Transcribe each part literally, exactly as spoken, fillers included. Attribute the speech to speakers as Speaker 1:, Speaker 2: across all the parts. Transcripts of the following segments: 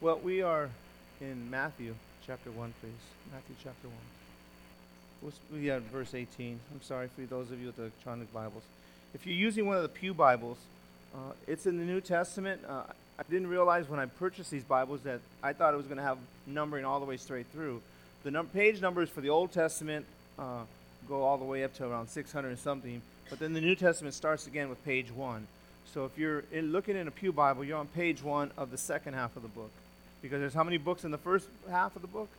Speaker 1: Well, we are in Matthew chapter one, please. Matthew chapter one. What's- We are at verse eighteen. I'm sorry for those of you with the electronic Bibles. If you're using one of the Pew Bibles, uh, it's in the New Testament. Uh, I didn't realize when I purchased these Bibles that I thought it was going to have numbering all the way straight through. The num- page numbers for the Old Testament uh, go all the way up to around six hundred and something, but then the New Testament starts again with page one. So if you're in, looking in a Pew Bible, you're on page one of the second half of the book. Because there's how many books in the first half of the book?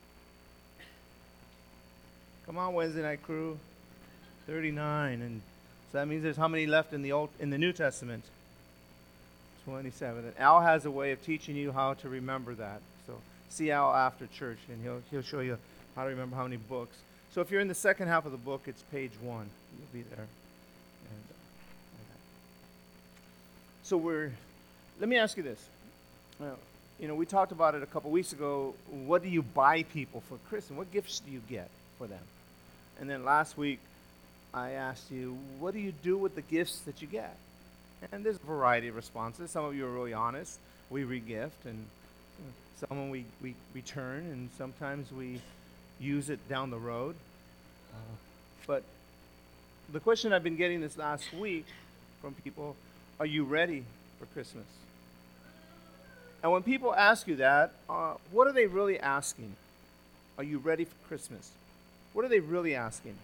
Speaker 1: Come on, Wednesday night crew. thirty-nine. And so that means there's how many left in the old in the New Testament? twenty-seven. And Al has a way of teaching you how to remember that. So see Al after church, and he'll he'll show you how to remember how many books. So if you're in the second half of the book, it's page one. You'll be there. And, uh, so we're. Let me ask you this. Uh, you know, we talked about it a couple weeks ago. What do you buy people for Christmas? What gifts do you get for them? And then last week, I asked you, what do you do with the gifts that you get? And there's a variety of responses. Some of you are really honest. We re-gift, and some we, we return, and sometimes we use it down the road. Uh, but the question I've been getting this last week from people, are you ready for Christmas? And when people ask you that, uh, what are they really asking? Are you ready for Christmas? What are they really asking?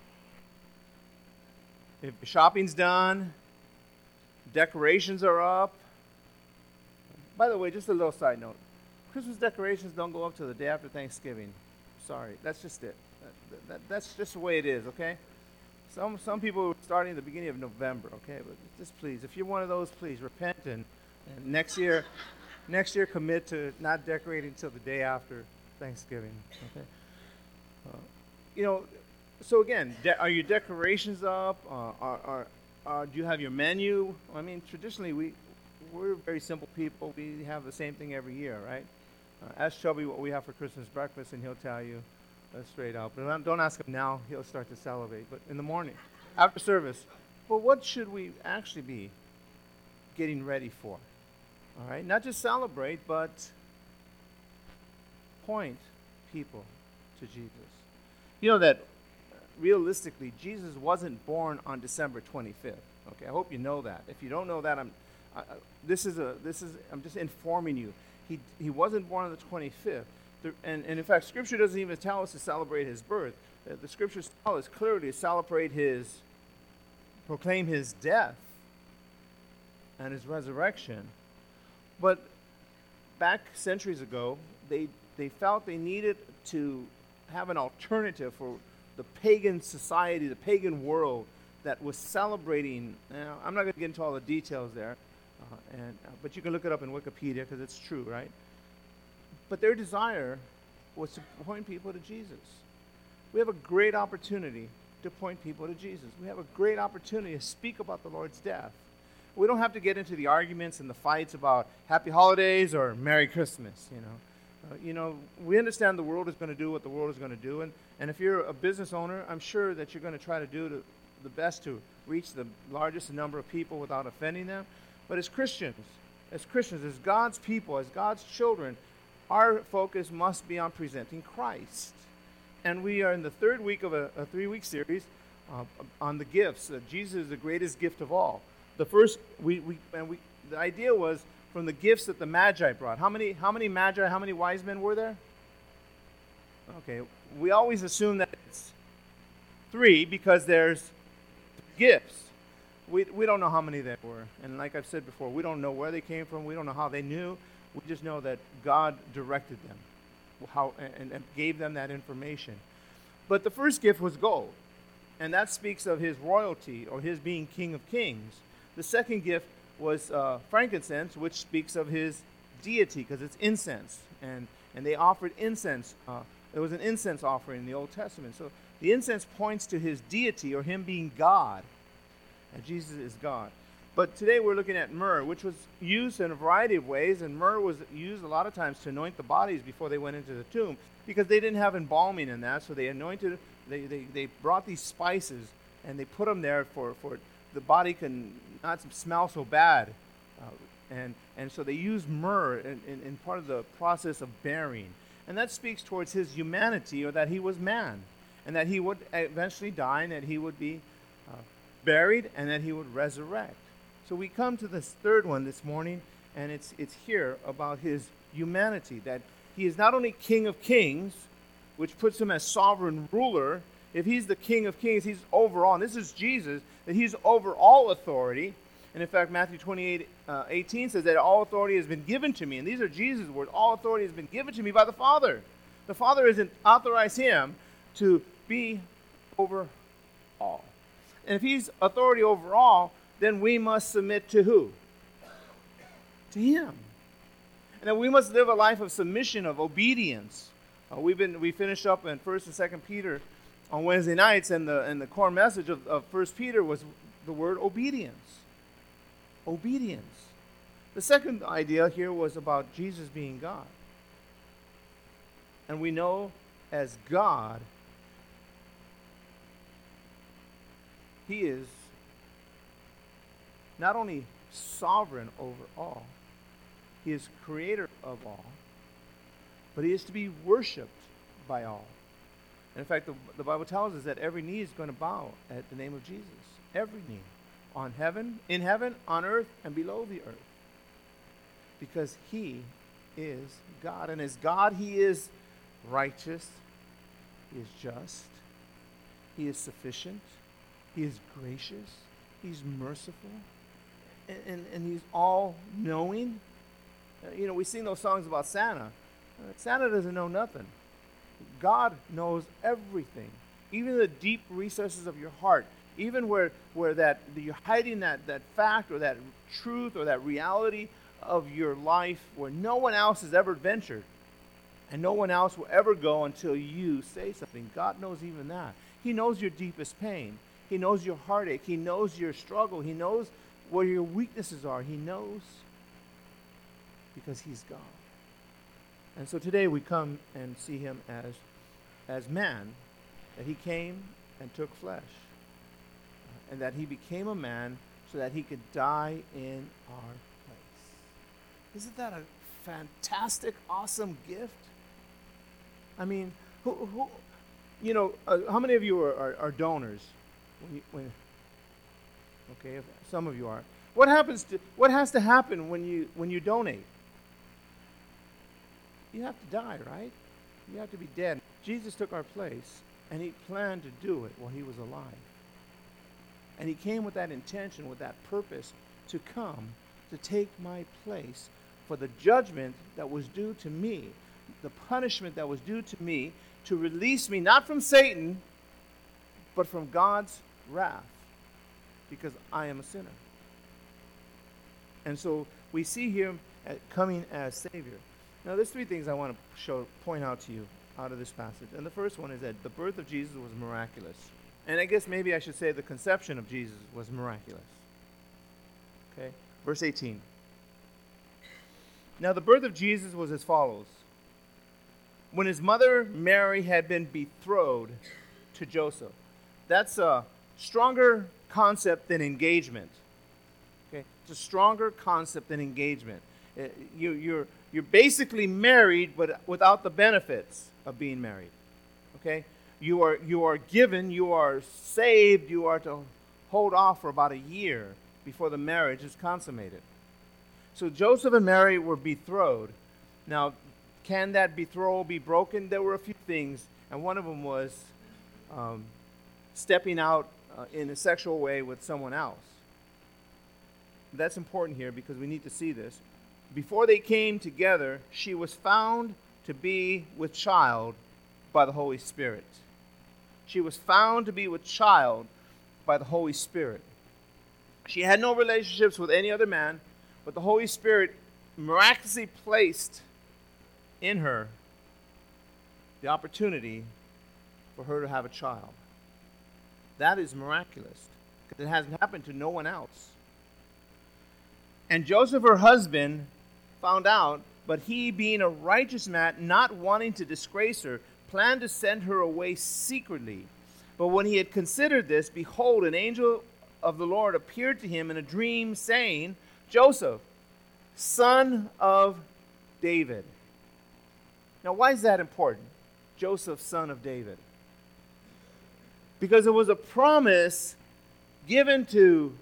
Speaker 1: If shopping's done, decorations are up. By the way, just a little side note. Christmas decorations don't go up till the day after Thanksgiving. Sorry, that's just it. That, that, that's just the way it is, okay? Some some people are starting at the beginning of November, okay? But just please, if you're one of those, please repent and, and next year, next year commit to not decorating until the day after Thanksgiving, okay? Uh, you know, so again, de- are your decorations up? Uh, are, are, are do you have your menu? I mean, traditionally we we're very simple people. We have the same thing every year, right? Uh, ask Shelby what we have for Christmas breakfast, and he'll tell you uh, straight out. But don't don't ask him now; he'll start to salivate. But in the morning, after service, well, what should we actually be getting ready for? All right, not just celebrate, but point people to Jesus. You know that realistically, Jesus wasn't born on December twenty-fifth. Okay, I hope you know that. If you don't know that, I'm. Uh, this is a. This is. I'm just informing you. He he wasn't born on the twenty-fifth. The, and, and in fact, Scripture doesn't even tell us to celebrate his birth. Uh, the Scriptures tell us clearly to celebrate his, proclaim his death and his resurrection. But back centuries ago, they they felt they needed to have an alternative for the pagan society, the pagan world that was celebrating. Now, I'm not going to get into all the details there, uh, and uh, but you can look it up in Wikipedia because it's true, right? But their desire was to point people to Jesus. We have a great opportunity to point people to Jesus. We have a great opportunity to speak about the Lord's death. We don't have to get into the arguments and the fights about Happy Holidays or Merry Christmas, you know. Uh, you know, we understand the world is going to do what the world is going to do, and, and if you're a business owner, I'm sure that you're going to try to do to, the best to reach the largest number of people without offending them. But as Christians, as Christians, as God's people, as God's children, our focus must be on presenting Christ. And we are in the third week of a, a three-week series uh, on the gifts. Uh, Jesus is the greatest gift of all. The first, we, we and we, the idea was from the gifts that the Magi brought. How many, how many Magi, how many wise men were there? Okay, we always assume that it's three because there's gifts. We we don't know how many there were. And like I've said before, we don't know where they came from. We don't know how they knew. We just know that God directed them how and, and gave them that information. But the first gift was gold. And that speaks of his royalty or his being King of Kings. The second gift was uh, frankincense, which speaks of his deity because it's incense. And, and they offered incense. Uh, there was an incense offering in the Old Testament. So the incense points to his deity or him being God. And Jesus is God. But today we're looking at myrrh, which was used in a variety of ways. And myrrh was used a lot of times to anoint the bodies before they went into the tomb because they didn't have embalming in that. So they anointed, they, they, they brought these spices and they put them there for, for the body can not smell so bad. Uh, And, and so they use myrrh in, in, in part of the process of burying. And that speaks towards his humanity, or that he was man, and that he would eventually die, and that he would be uh, buried, and that he would resurrect. So we come to this third one this morning, and it's, it's here about his humanity, that he is not only King of Kings, which puts him as sovereign ruler. If he's the King of Kings, he's over all. And this is Jesus, that he's over all authority. And in fact, Matthew twenty-eight, uh, eighteen says that all authority has been given to me. And these are Jesus' words. All authority has been given to me by the Father. The Father hasn't authorized him to be over all. And if he's authority over all, then we must submit to who? To him. And then we must live a life of submission, of obedience. Uh, we've been we finished up in First and Second Peter on Wednesday nights, and the and the core message of, of First Peter was the word obedience. Obedience. The second idea here was about Jesus being God. And we know as God, he is not only sovereign over all, he is creator of all, but he is to be worshipped by all. And in fact, the, the Bible tells us that every knee is going to bow at the name of Jesus. Every knee. On heaven, in heaven, on earth, and below the earth. Because he is God. And as God, he is righteous. He is just. He is sufficient. He is gracious. He's merciful. And, and, and he's all-knowing. Uh, you know, we sing those songs about Santa. Uh, Santa doesn't know nothing. God knows everything. Even the deep recesses of your heart. Even where, where that you're hiding that, that fact or that truth or that reality of your life where no one else has ever ventured. And no one else will ever go until you say something. God knows even that. He knows your deepest pain. He knows your heartache. He knows your struggle. He knows where your weaknesses are. He knows because he's God. And so today we come and see him as, as man, that he came and took flesh, uh, and that he became a man so that he could die in our place. Isn't that a fantastic, awesome gift? I mean, who, who you know, uh, how many of you are, are, are donors? When you, when, okay, if some of you are. What happens to? What has to happen when you when you donate? You have to die, right? You have to be dead. Jesus took our place, and he planned to do it while he was alive. And he came with that intention, with that purpose, to come to take my place for the judgment that was due to me, the punishment that was due to me, to release me not from Satan, but from God's wrath, because I am a sinner. And so we see him coming as Savior. Now, there's three things I want to show, point out to you out of this passage. And the first one is that the birth of Jesus was miraculous. And I guess maybe I should say the conception of Jesus was miraculous. Okay? Verse eighteen. Now, the birth of Jesus was as follows. When his mother Mary had been betrothed to Joseph. That's a stronger concept than engagement. Okay? It's a stronger concept than engagement. Uh, you, you're, you're basically married, but without the benefits of being married. Okay? You are, you are given, you are saved, you are to hold off for about a year before the marriage is consummated. So Joseph and Mary were betrothed. Now, can that betrothal be broken? There were a few things, and one of them was um, stepping out uh, in a sexual way with someone else. That's important here because we need to see this. Before they came together, she was found to be with child by the Holy Spirit. She was found to be with child by the Holy Spirit. She had no relationships with any other man, but the Holy Spirit miraculously placed in her the opportunity for her to have a child. That is miraculous because it hasn't happened to no one else. And Joseph, her husband, found out, but he, being a righteous man, not wanting to disgrace her, planned to send her away secretly. But when he had considered this, behold, an angel of the Lord appeared to him in a dream, saying, Joseph, son of David. Now, why is that important? Joseph, son of David. Because it was a promise given to,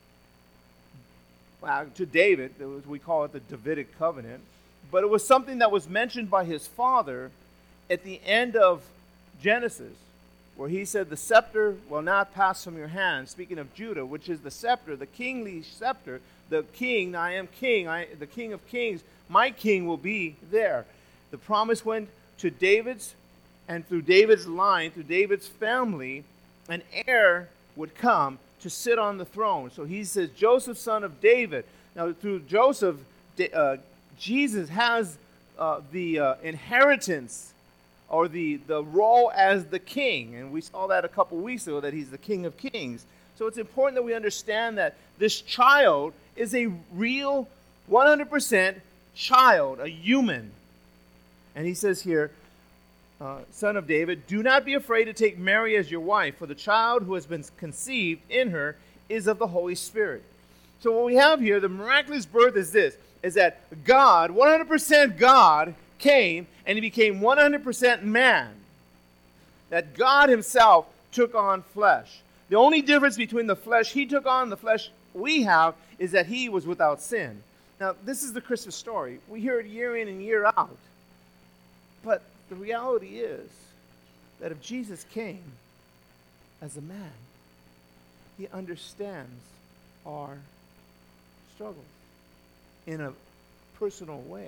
Speaker 1: well, to David. It was, we call it the Davidic covenant. But it was something that was mentioned by his father at the end of Genesis, where he said, the scepter will not pass from your hand, speaking of Judah, which is the scepter, the kingly scepter, the king, I am king, I, the king of kings, my king will be there. The promise went to David's, and through David's line, through David's family, an heir would come to sit on the throne. So he says, Joseph, son of David. Now, through Joseph, uh, Jesus has uh, the uh, inheritance or the, the role as the king. And we saw that a couple weeks ago, that he's the King of Kings. So it's important that we understand that this child is a real one hundred percent child, a human. And he says here, uh, son of David, do not be afraid to take Mary as your wife, for the child who has been conceived in her is of the Holy Spirit. So what we have here, the miraculous birth is this, is that God, one hundred percent God, came and he became one hundred percent man. That God himself took on flesh. The only difference between the flesh he took on and the flesh we have is that he was without sin. Now, this is the Christmas story. We hear it year in and year out. But the reality is that if Jesus came as a man, he understands our struggles in a personal way.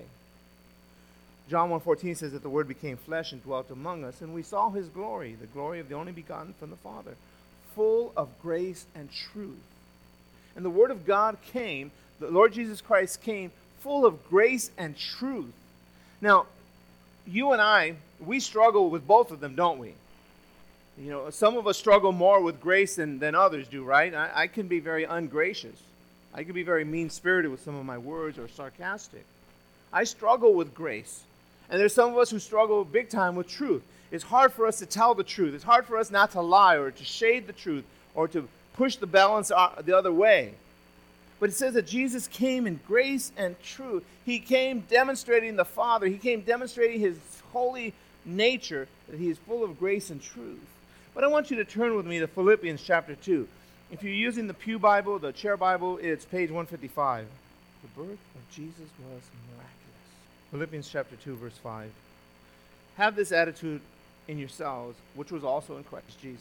Speaker 1: John one fourteen says that the Word became flesh and dwelt among us, and we saw his glory, the glory of the only begotten from the Father, full of grace and truth. And the Word of God came, the Lord Jesus Christ came full of grace and truth. Now, you and I, we struggle with both of them, don't we? You know, some of us struggle more with grace than, than others do, right? I, I can be very ungracious. I can be very mean-spirited with some of my words or sarcastic. I struggle with grace. And there's some of us who struggle big time with truth. It's hard for us to tell the truth. It's hard for us not to lie or to shade the truth or to push the balance the other way. But it says that Jesus came in grace and truth. He came demonstrating the Father. He came demonstrating his holy nature, that he is full of grace and truth. But I want you to turn with me to Philippians chapter two. If you're using the Pew Bible, the Chair Bible, it's page one fifty-five. The birth of Jesus was miraculous. Philippians chapter two, verse five. Have this attitude in yourselves, which was also in Christ Jesus,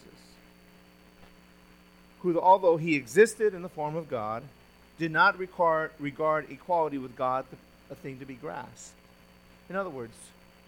Speaker 1: who, although he existed in the form of God, did not regard, regard equality with God a thing to be grasped. In other words,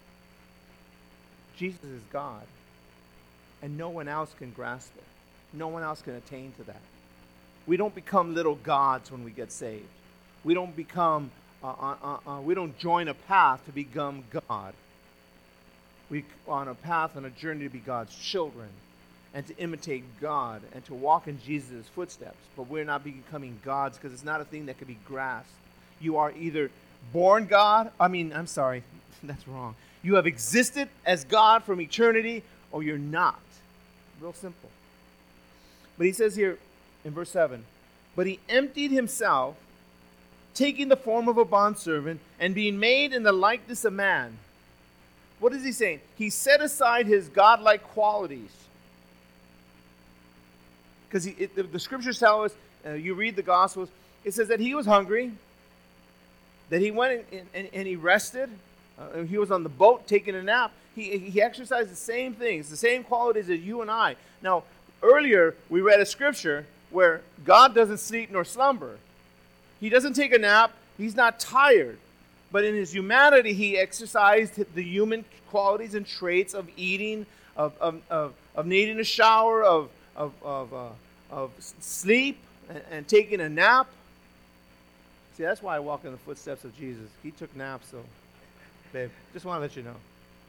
Speaker 1: Jesus is God, and no one else can grasp it. No one else can attain to that. We don't become little gods when we get saved. We don't become, uh, uh, uh, we don't join a path to become God. We on a path, on a journey to be God's children, and to imitate God, and to walk in Jesus' footsteps. But we're not becoming gods, because it's not a thing that can be grasped. You are either born God, I mean, I'm sorry, that's wrong. You have existed as God from eternity, or you're not. Real simple. But he says here in verse seven, but he emptied himself, taking the form of a bondservant, and being made in the likeness of man. What is he saying? He set aside his godlike qualities. Because the, the scriptures tell us, uh, you read the Gospels, it says that he was hungry, that he went and, and, and he rested. Uh, he was on the boat taking a nap. He, he exercised the same things, the same qualities as you and I. Now, earlier we read a scripture where God doesn't sleep nor slumber. He doesn't take a nap. He's not tired. But in his humanity, he exercised the human qualities and traits of eating, of, of, of, of needing a shower, of Of of, uh, of sleep and, and taking a nap. See, that's why I walk in the footsteps of Jesus. He took naps, so, babe, just want to let you know.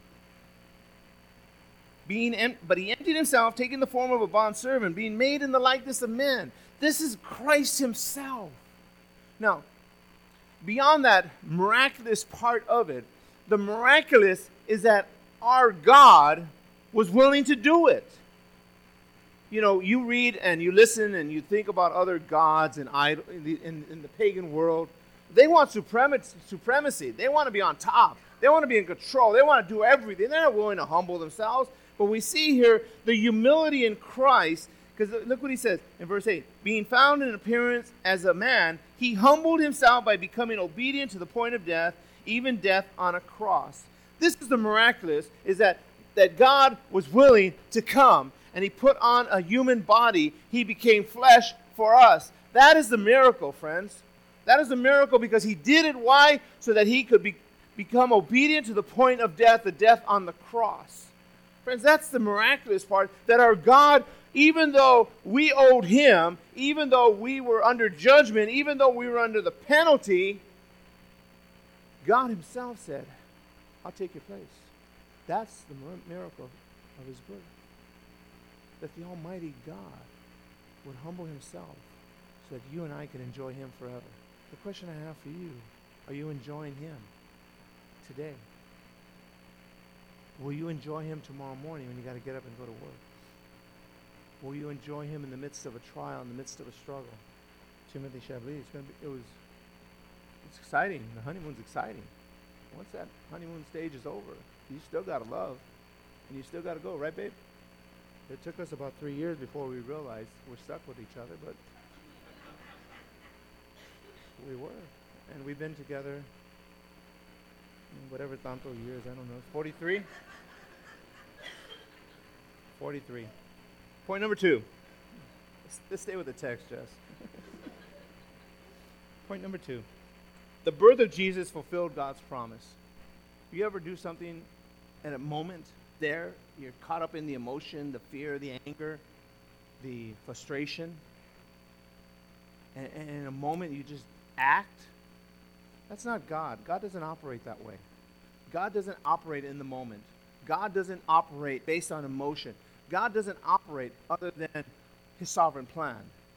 Speaker 1: Being em- but he emptied himself, taking the form of a bondservant, being made in the likeness of men. This is Christ himself. Now, beyond that miraculous part of it, the miraculous is that our God was willing to do it. You know, you read and you listen and you think about other gods and idol in the, in, in the pagan world. They want supremacy. supremacy. They want to be on top. They want to be in control. They want to do everything. They're not willing to humble themselves. But we see here the humility in Christ, because look what he says in verse eight. Being found in appearance as a man, he humbled himself by becoming obedient to the point of death, even death on a cross. This is the miraculous, is that, that God was willing to come, and he put on a human body. He became flesh for us. That is the miracle, friends. That is the miracle because he did it. Why? So that he could be, become obedient to the point of death, the death on the cross. Friends, that's the miraculous part, that our God, even though we owed him, even though we were under judgment, even though we were under the penalty, God himself said, I'll take your place. That's the miracle of his birth. That the Almighty God would humble himself so that you and I can enjoy him forever. The question I have for you, are you enjoying him today? Will you enjoy him tomorrow morning when you got to get up and go to work? Will you enjoy him in the midst of a trial, in the midst of a struggle? Timothy Chablis, it's going to be, it was, it's exciting. The honeymoon's exciting. Once that honeymoon stage is over, you still got to love, and you still got to go, right, babe? It took us about three years before we realized we're stuck with each other, but we were. And we've been together, whatever tanto years, I don't know, forty-three? forty-three. Point number two. Let's, let's stay with the text, Jess. Point number two. The birth of Jesus fulfilled God's promise. You ever do something at a moment there, you're caught up in the emotion, the fear, the anger, the frustration, and, and in a moment you just act? That's not God. God doesn't operate that way. God doesn't operate in the moment. God doesn't operate based on emotion. God doesn't operate other than his sovereign plan.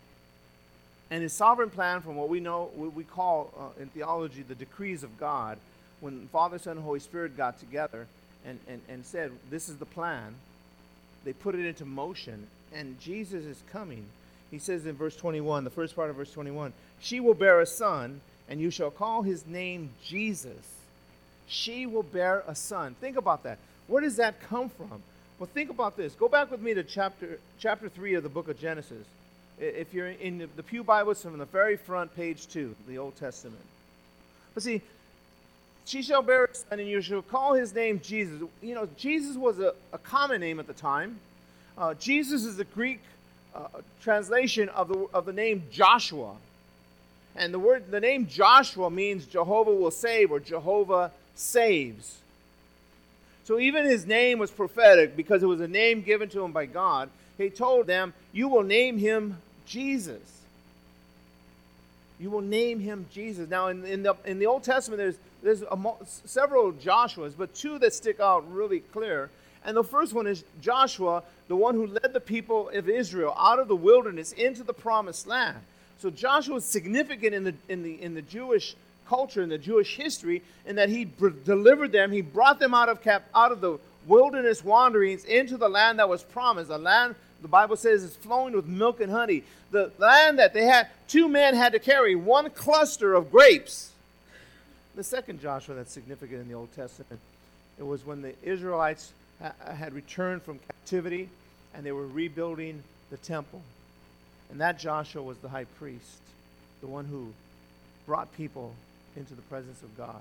Speaker 1: And his sovereign plan, from what we know, what we call uh, in theology the decrees of God, when Father, Son, and Holy Spirit got together and, and, and said, this is the plan, they put it into motion, and Jesus is coming. He says in verse twenty-one, the first part of verse twenty-one, she will bear a son, and you shall call his name Jesus. She will bear a son. Think about that. Where does that come from? Well, think about this. Go back with me to chapter chapter three of the book of Genesis. If you're in the, the Pew Bibles, from the very front, page two, the Old Testament. But see, she shall bear a son, and you shall call his name Jesus. You know, Jesus was a, a common name at the time. Uh, Jesus is the Greek uh, translation of the of the name Joshua. And the word, the name Joshua means Jehovah will save, or Jehovah saves. So even his name was prophetic because it was a name given to him by God. He told them, you will name him Jesus. You will name him Jesus. Now in, in, the, in the Old Testament, there's, there's a, several Joshuas, but two that stick out really clear. And the first one is Joshua, the one who led the people of Israel out of the wilderness into the promised land. So Joshua is significant in the, in the, in the Jewish culture, in the Jewish history, in that he br- delivered them, he brought them out of cap- out of the wilderness wanderings into the land that was promised, a land the Bible says is flowing with milk and honey. The land that they had, two men had to carry one cluster of grapes. The second Joshua that's significant in the Old Testament, it was when the Israelites ha- had returned from captivity and they were rebuilding the temple. And that Joshua was the high priest, the one who brought people into the presence of God.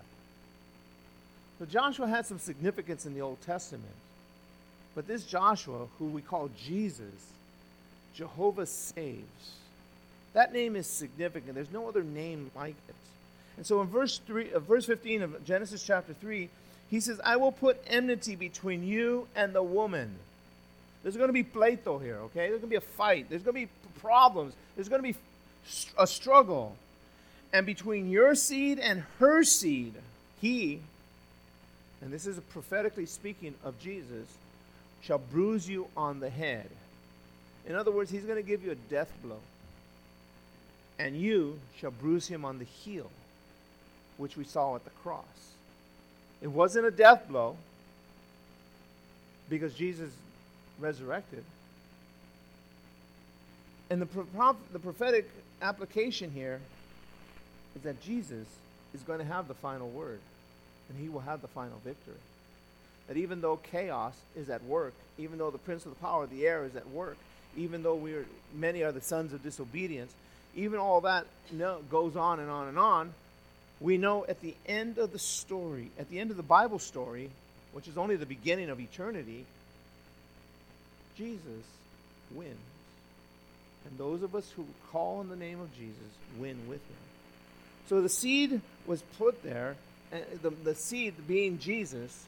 Speaker 1: So Joshua had some significance in the Old Testament. But this Joshua, who we call Jesus, Jehovah saves. That name is significant. There's no other name like it. And so in verse three, uh, verse fifteen of Genesis chapter three, he says, I will put enmity between you and the woman. There's going to be pleito here, okay? There's going to be a fight. There's going to be problems. There's going to be a struggle. And between your seed and her seed, he, and this is prophetically speaking of Jesus, shall bruise you on the head. In other words, he's going to give you a death blow. And you shall bruise him on the heel, which we saw at the cross. It wasn't a death blow because Jesus resurrected. And the, pro- the prophetic application here is that Jesus is going to have the final word, and he will have the final victory. That even though chaos is at work, even though the prince of the power of the air is at work, even though we are, many are the sons of disobedience, even all that you know, goes on and on and on, we know at the end of the story, at the end of the Bible story, which is only the beginning of eternity, Jesus wins. And those of us who call on the name of Jesus win with him. So the seed was put there, and the, the seed being Jesus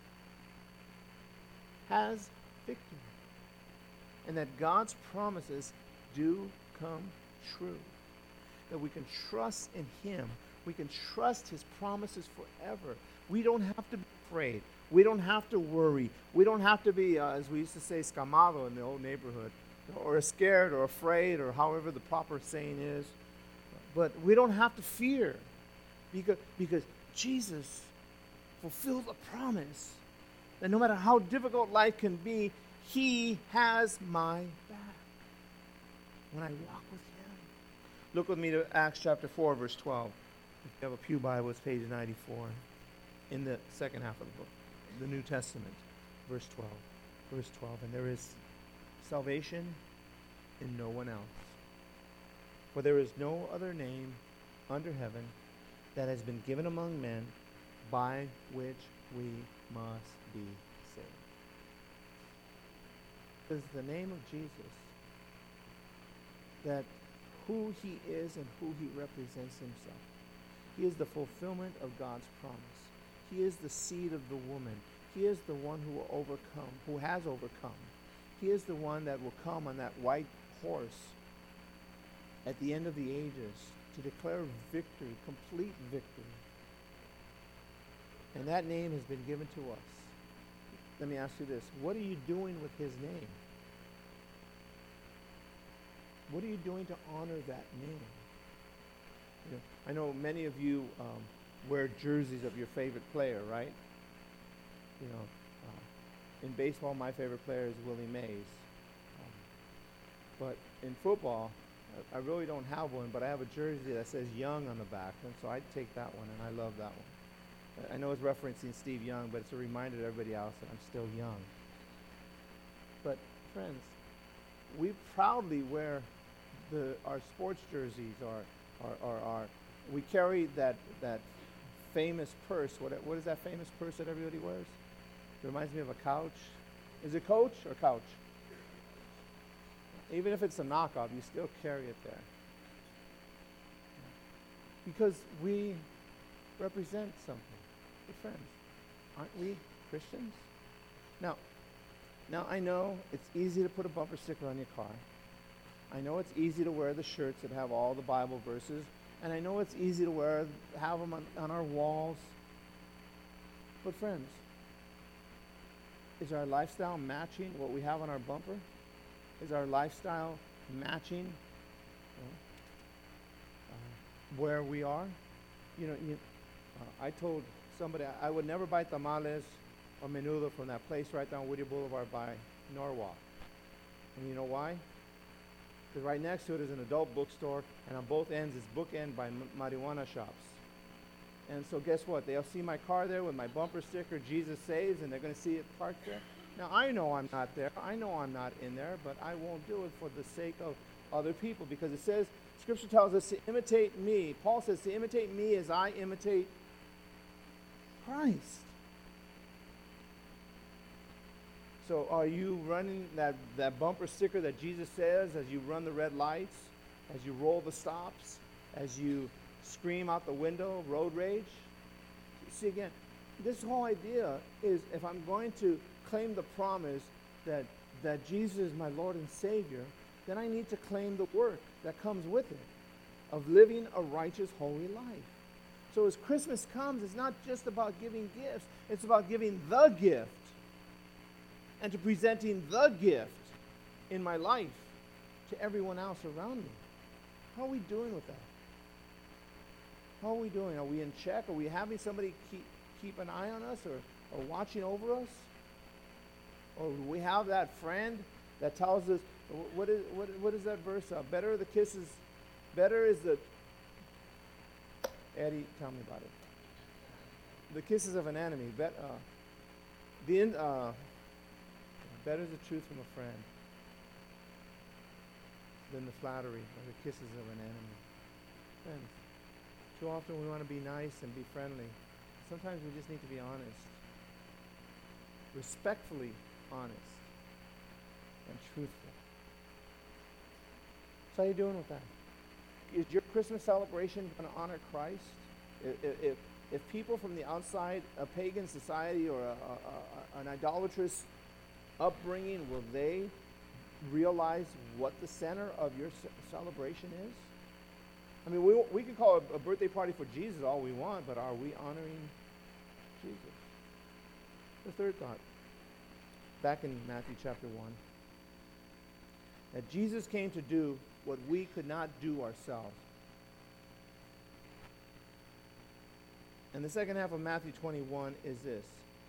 Speaker 1: has victory. And that God's promises do come true. That we can trust in him. We can trust his promises forever. We don't have to be afraid. We don't have to worry. We don't have to be, uh, as we used to say, scamado in the old neighborhood, or scared or afraid, or however the proper saying is. But we don't have to fear, because, because Jesus fulfilled a promise that no matter how difficult life can be, he has my back when I walk with him. Look with me to Acts chapter four, verse twelve. If you have a Pew Bible, it's page ninety-four in the second half of the book, the New Testament, verse twelve. Verse twelve, and there is salvation in no one else. For there is no other name under heaven that has been given among men by which we must be saved. It is the name of Jesus, that who he is and who he represents himself. He is the fulfillment of God's promise. He is the seed of the woman. He is the one who will overcome, who has overcome. He is the one that will come on that white horse at the end of the ages to declare victory, complete victory. And that name has been given to us. Let me ask you this. What are you doing with his name? What are you doing to honor that name? You know, I know many of you um, wear jerseys of your favorite player, right? You know, uh, in baseball, my favorite player is Willie Mays. Um, but in football, I, I really don't have one, but I have a jersey that says Young on the back, and so I take that one, and I love that one. I know it's referencing Steve Young, but it's a reminder to everybody else that I'm still young. But friends, we proudly wear the our sports jerseys, our our, our, our we carry that that famous purse. What what is that famous purse that everybody wears? It reminds me of a couch. Is it Coach or couch? Even if it's a knockoff, you still carry it there. Because we represent something. We're friends. Aren't we Christians? Now, now I know it's easy to put a bumper sticker on your car. I know it's easy to wear the shirts that have all the Bible verses. And I know it's easy to wear, have them on, on our walls. But friends, is our lifestyle matching what we have on our bumper? Is our lifestyle matching you know, uh, where we are? You know, you, uh, I told somebody I, I would never buy tamales or menudo from that place right down Whittier Boulevard by Norwalk. And you know why? Because right next to it is an adult bookstore, and on both ends is bookend by m- marijuana shops. And so guess what? They'll see my car there with my bumper sticker, Jesus Saves, and they're going to see it parked there. Now, I know I'm not there. I know I'm not in there, but I won't do it for the sake of other people, because it says, Scripture tells us to imitate me. Paul says to imitate me as I imitate Christ. So are you running that, that bumper sticker that Jesus says as you run the red lights, as you roll the stops, as you scream out the window, road rage? See, again, this whole idea is if I'm going to claim the promise that, that Jesus is my Lord and Savior, then I need to claim the work that comes with it of living a righteous, holy life. So as Christmas comes, it's not just about giving gifts, it's about giving the gift and to presenting the gift in my life to everyone else around me. How are we doing with that? How are we doing? Are we in check? Are we having somebody keep, keep an eye on us or, or watching over us? Or do we have that friend that tells us, what is, what, what is that verse? Uh, better the kisses, better is the, Eddie, tell me about it. The kisses of an enemy. Bet, uh, the in, uh, better is the truth from a friend than the flattery or the kisses of an enemy. Friends, too often we want to be nice and be friendly. Sometimes we just need to be honest. Respectfully honest and truthful. So how are you doing with that? Is your Christmas celebration going to honor Christ? If, if, if people from the outside, a pagan society or a, a, a, an idolatrous upbringing, will they realize what the center of your ce- celebration is? I mean, we, we can call a, a birthday party for Jesus all we want, but are we honoring Jesus? The third thought, back in Matthew chapter one, that Jesus came to do what we could not do ourselves. And the second half of Matthew twenty-one is this.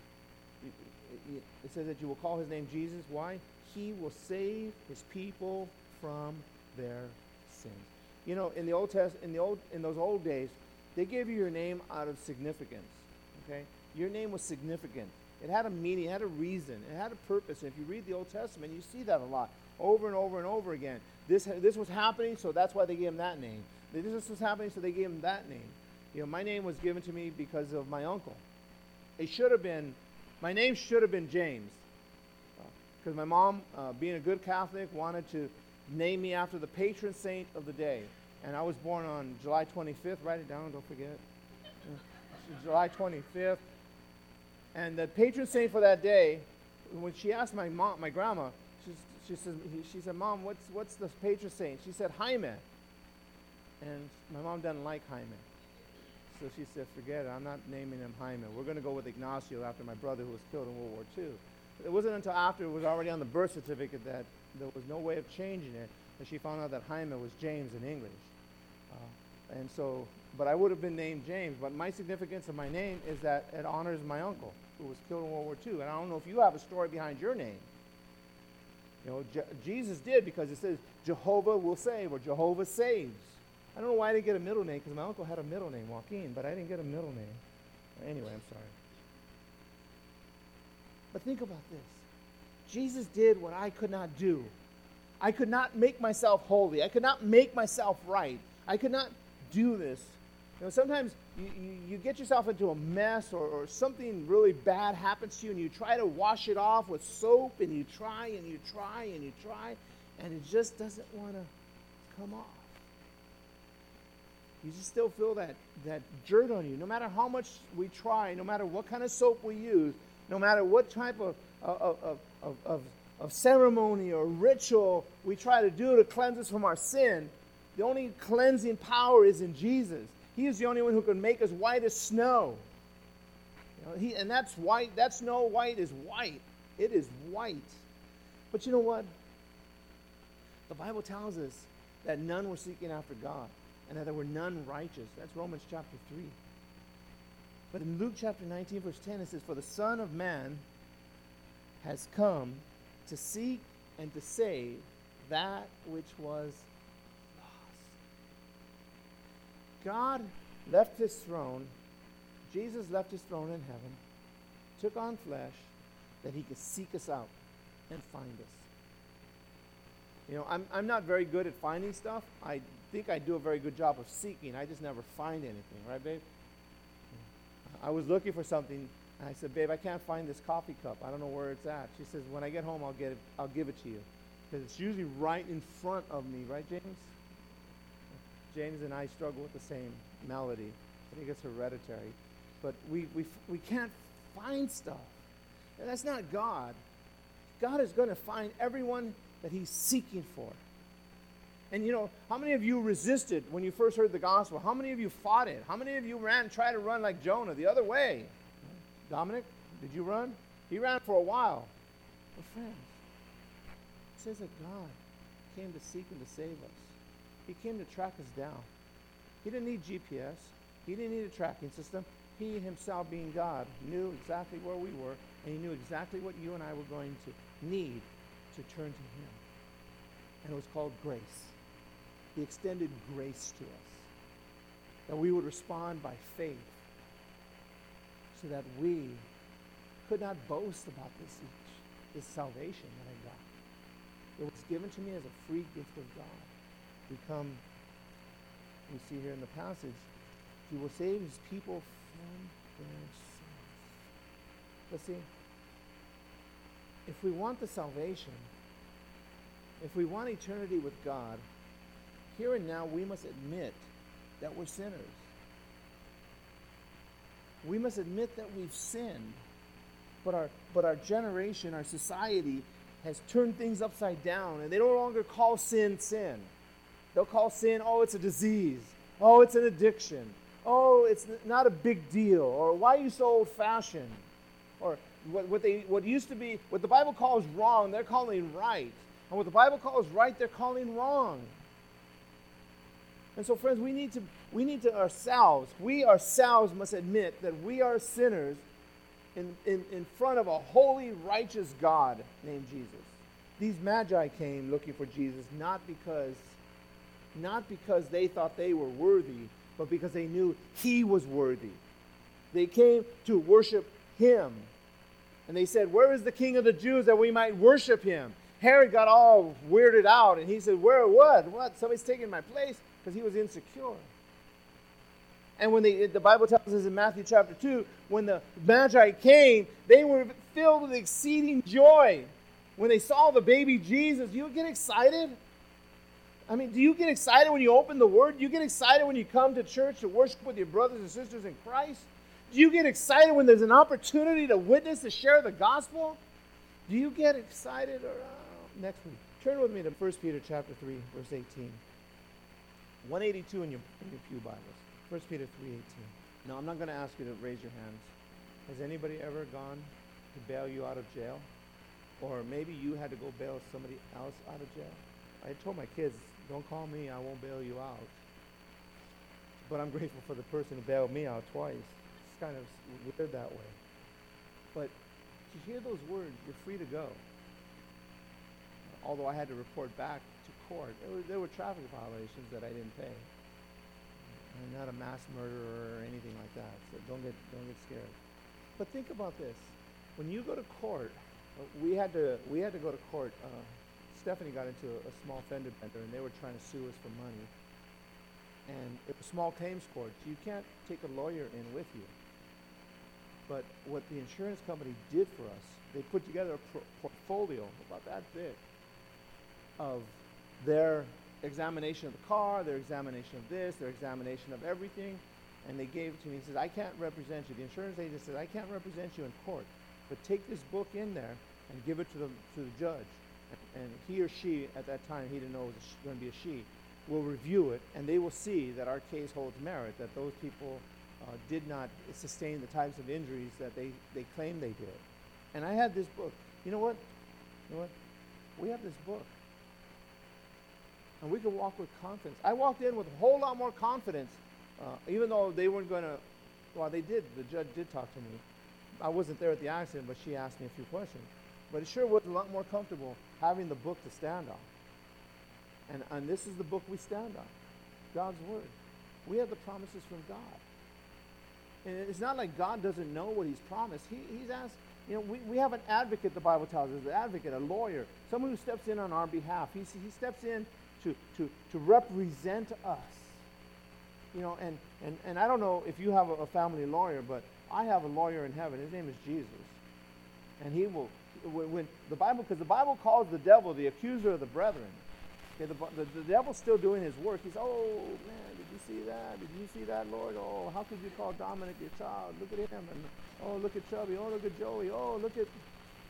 Speaker 1: It says that you will call his name Jesus. Why? He will save his people from their sins. You know, in the Old Test, in the old, in those old days, they gave you your name out of significance. Okay, your name was significant. It had a meaning, it had a reason, it had a purpose. And if you read the Old Testament, you see that a lot, over and over and over again. This this was happening, so that's why they gave him that name. This was happening, so they gave him that name. You know, my name was given to me because of my uncle. It should have been, my name should have been James, because uh, my mom, uh, being a good Catholic, wanted to name me after the patron saint of the day. And I was born on July twenty-fifth. Write it down, don't forget. Uh, July twenty-fifth. And the patron saint for that day, when she asked my mom, my grandma, she, she said, she said, Mom, what's what's the patron saint? She said, Jaime. And my mom doesn't like Jaime. So she said, forget it, I'm not naming him Jaime. We're going to go with Ignacio after my brother who was killed in World War Two. It wasn't until after it was already on the birth certificate that there was no way of changing it, that she found out that Jaime was James in English. Uh, and so, but I would have been named James. But my significance of my name is that it honors my uncle who was killed in World War Two. And I don't know if you have a story behind your name. You know, Je- Jesus did, because it says Jehovah will save, or Jehovah saves. I don't know why I didn't get a middle name, because my uncle had a middle name, Joaquin, but I didn't get a middle name. Anyway, I'm sorry. But think about this. Jesus did what I could not do. I could not make myself holy. I could not make myself right. I could not do this. You know, sometimes you, you, you get yourself into a mess, or, or something really bad happens to you, and you try to wash it off with soap, and you try and you try and you try, and it just doesn't want to come off. You just still feel that, that dirt on you. No matter how much we try, no matter what kind of soap we use, no matter what type of, of, of, of, of, of ceremony or ritual we try to do to cleanse us from our sin, the only cleansing power is in Jesus. He is the only one who can make us white as snow. You know, he, and that's white. That snow white is white. It is white. But you know what? The Bible tells us that none were seeking after God, and that there were none righteous. That's Romans chapter three. But in Luke chapter nineteen, verse ten, it says, For the Son of Man has come to seek and to save that which was lost. God left his throne, Jesus left his throne in heaven, took on flesh, that he could seek us out and find us. You know, I'm, I'm not very good at finding stuff. I think I do a very good job of seeking. I just never find anything, right, babe? I was looking for something, and I said, babe, I can't find this coffee cup. I don't know where it's at. She says, when I get home, I'll get it. I'll give it to you. Because it's usually right in front of me, right, James? James and I struggle with the same melody. I think it's hereditary. But we, we, we can't find stuff. And that's not God. God is going to find everyone that he's seeking for. And you know, how many of you resisted when you first heard the gospel? How many of you fought it? How many of you ran, tried to run like Jonah the other way? Dominic, did you run? He ran for a while. But friends, it says that God came to seek and to save us. He came to track us down. He didn't need G P S. He didn't need a tracking system. He himself, being God, knew exactly where we were, and he knew exactly what you and I were going to need to turn to him. And it was called grace. He extended grace to us. that we would respond by faith, so that we could not boast about this, this salvation that I got. It was given to me as a free gift of God. We come, we see here in the passage, he will save his people from their sins. But see, if we want the salvation, if we want eternity with God, here and now we must admit that we're sinners. We must admit that we've sinned. But our but our generation, our society, has turned things upside down, and they no longer call sin sin. They'll call sin, oh, it's a disease. Oh, it's an addiction. Oh, it's not a big deal. Or why are you so old-fashioned? Or what, what they what used to be, what the Bible calls wrong, they're calling right. And what the Bible calls right, they're calling wrong. And so, friends, we need to we need to ourselves, we ourselves must admit that we are sinners in, in, in front of a holy, righteous God named Jesus. These magi came looking for Jesus not because, not because they thought they were worthy, but because they knew he was worthy. They came to worship him. And they said, where is the King of the Jews that we might worship him? Herod got all weirded out, and he said, where, what? What? Somebody's taking my place? Because he was insecure. And when they, the Bible tells us in Matthew chapter two, when the Magi came, they were filled with exceeding joy. When they saw the baby Jesus, you get excited? I mean, do you get excited when you open the Word? Do you get excited when you come to church to worship with your brothers and sisters in Christ? Do you get excited when there's an opportunity to witness, to share the gospel? Do you get excited? Or uh, next week, turn with me to First Peter chapter three, verse eighteen. one eighty-two in your, in your pew Bibles. First Peter three eighteen. No, I'm not going to ask you to raise your hands. Has anybody ever gone to bail you out of jail? Or maybe you had to go bail somebody else out of jail? I told my kids, don't call me, I won't bail you out. But I'm grateful for the person who bailed me out twice. It's kind of weird that way. But to hear those words, you're free to go. Although I had to report back to court. There were, there were traffic violations that I didn't pay. I'm not a mass murderer or anything like that, so don't get don't get scared. But think about this: when you go to court, uh, we had to we had to go to court. Uh, Stephanie got into a, a small fender bender, and they were trying to sue us for money. And it's a small claims court. You can't take a lawyer in with you. But what the insurance company did for us, they put together a pro- portfolio about that big of their examination of the car, their examination of this, their examination of everything, and they gave it to me. He says, I can't represent you. The insurance agent says, I can't represent you in court, but take this book in there and give it to the to the judge. And, and he or she, at that time, he didn't know it was going to be a she, will review it, and they will see that our case holds merit, that those people uh, did not sustain the types of injuries that they, they claimed they did. And I had this book. You know what? You know what? We have this book. And we could walk with confidence. I walked in with a whole lot more confidence, uh, even though they weren't going to, well, they did. The judge did talk to me. I wasn't there at the accident, but she asked me a few questions. But it sure was a lot more comfortable having the book to stand on. And, and this is the book we stand on, God's Word. We have the promises from God. And it's not like God doesn't know what he's promised. He, he's asked, you know, we, we have an advocate, the Bible tells us, an advocate, a lawyer, someone who steps in on our behalf. He's, he steps in To, to, to represent us. You know, and, and, and I don't know if you have a, a family lawyer, but I have a lawyer in heaven. His name is Jesus. And he will, when, when the Bible, because the Bible calls the devil the accuser of the brethren. Okay, the, the, the devil's still doing his work. He's, oh, man, did you see that? Did you see that, Lord? Oh, how could you call Dominic your child? Look at him. And, oh, look at Chubby. Oh, look at Joey. Oh, look at...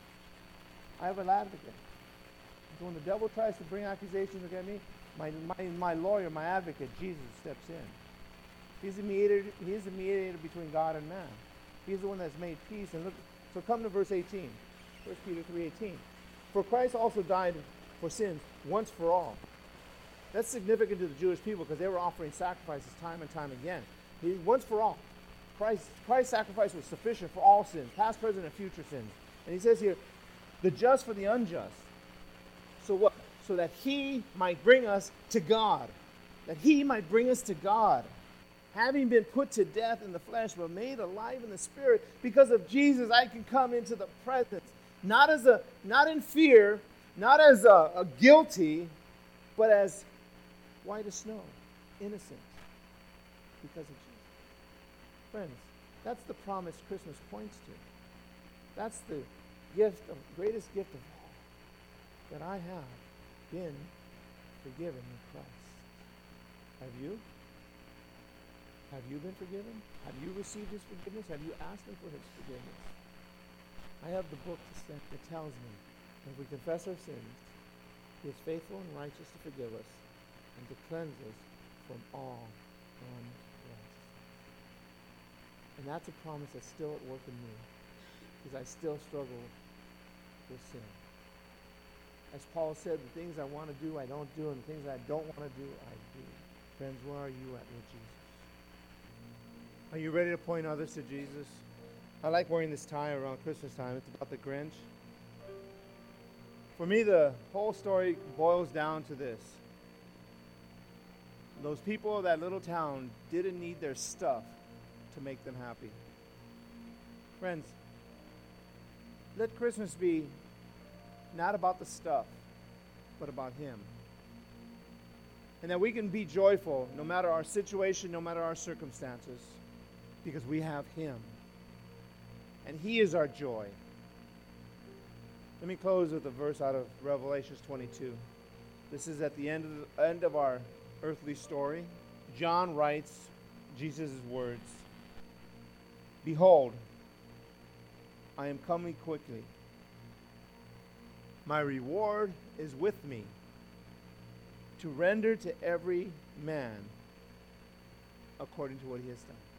Speaker 1: I have an advocate. So when the devil tries to bring accusations against me, my, my, my lawyer, my advocate, Jesus steps in. He's the mediator, he's the mediator between God and man. He's the one that's made peace. And look, so come to verse eighteen. First Peter three eighteen. For Christ also died for sins once for all. That's significant to the Jewish people because they were offering sacrifices time and time again. He, once for all. Christ, Christ's sacrifice was sufficient for all sins, past, present, and future sins. And he says here, the just for the unjust. So what? So that he might bring us to God. That he might bring us to God. having been put to death in the flesh, but made alive in the spirit. Because of Jesus, I can come into the presence, not as a, not in fear, not as a, a guilty, but as white as snow, innocent, because of Jesus. Friends, that's the promise Christmas points to. That's the gift of greatest gift of all, that I have been forgiven in Christ. Have you? Have you been forgiven? Have you received his forgiveness? Have you asked him for his forgiveness? I have the book that tells me that if we confess our sins, he is faithful and righteous to forgive us and to cleanse us from all unrighteousness. And that's a promise that's still at work in me, because I still struggle with sin. As Paul said, the things I want to do, I don't do, and the things I don't want to do, I do. Friends, where are you at with Jesus? Are you ready to point others to Jesus? I like wearing this tie around Christmas time. It's about the Grinch. For me, the whole story boils down to this. Those people of that little town didn't need their stuff to make them happy. Friends, let Christmas be not about the stuff, but about him. And that we can be joyful no matter our situation, no matter our circumstances, because we have him. And he is our joy. Let me close with a verse out of Revelation twenty-two. This is at the end of, the, end of our earthly story. John writes Jesus' words. Behold, I am coming quickly. My reward is with me, to render to every man according to what he has done.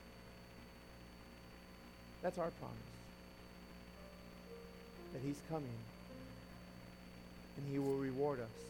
Speaker 1: That's our promise. That he's coming and he will reward us.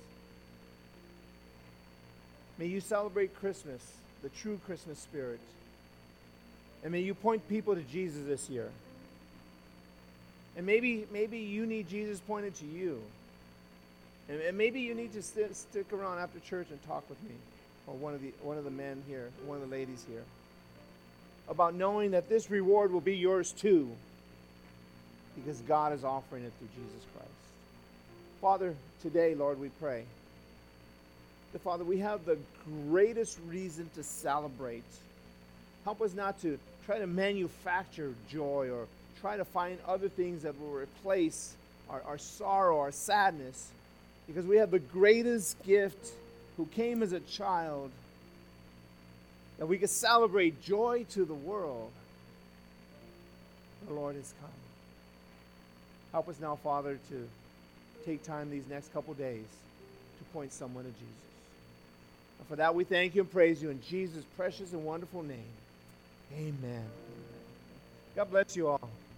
Speaker 1: May you celebrate Christmas, the true Christmas spirit. And may you point people to Jesus this year. And maybe maybe you need Jesus pointed to you. And, and maybe you need to st- stick around after church and talk with me, or one of the one of the men here, one of the ladies here, about knowing that this reward will be yours too, because God is offering it through Jesus Christ. Father, today, Lord, we pray that, Father, we have the greatest reason to celebrate. Help us not to try to manufacture joy or try to find other things that will replace our, our sorrow, our sadness, because we have the greatest gift who came as a child, that we can celebrate joy to the world. The Lord has come. Help us now, Father, to take time these next couple days to point someone to Jesus. And for that, we thank you and praise you in Jesus' precious and wonderful name. Amen. God bless you all.